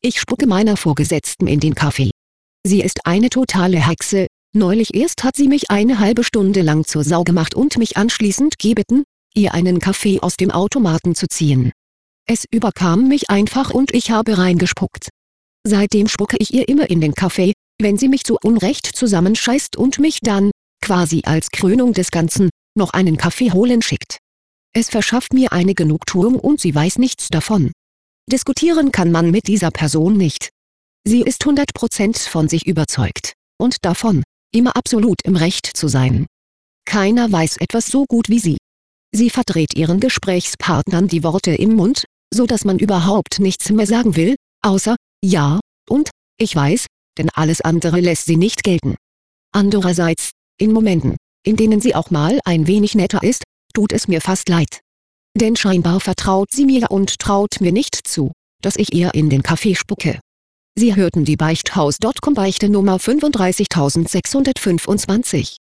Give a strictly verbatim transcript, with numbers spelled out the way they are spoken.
Ich spucke meiner Vorgesetzten in den Kaffee. Sie ist eine totale Hexe. Neulich erst hat sie mich eine halbe Stunde lang zur Sau gemacht und mich anschließend gebeten, ihr einen Kaffee aus dem Automaten zu ziehen. Es überkam mich einfach und ich habe reingespuckt. Seitdem spucke ich ihr immer in den Kaffee, wenn sie mich zu Unrecht zusammenscheißt und mich dann, quasi als Krönung des Ganzen, noch einen Kaffee holen schickt. Es verschafft mir eine Genugtuung und sie weiß nichts davon. Diskutieren kann man mit dieser Person nicht. Sie ist hundert Prozent von sich überzeugt, und davon, immer absolut im Recht zu sein. Keiner weiß etwas so gut wie sie. Sie verdreht ihren Gesprächspartnern die Worte im Mund, so dass man überhaupt nichts mehr sagen will, außer ja und ich weiß, denn alles andere lässt sie nicht gelten. Andererseits, in Momenten, in denen sie auch mal ein wenig netter ist, tut es mir fast leid. Denn scheinbar vertraut sie mir und traut mir nicht zu, dass ich ihr in den Kaffee spucke. Sie hörten die Beichthaus Punkt com Beichte Nummer fünfunddreißigtausendsechshundertfünfundzwanzig.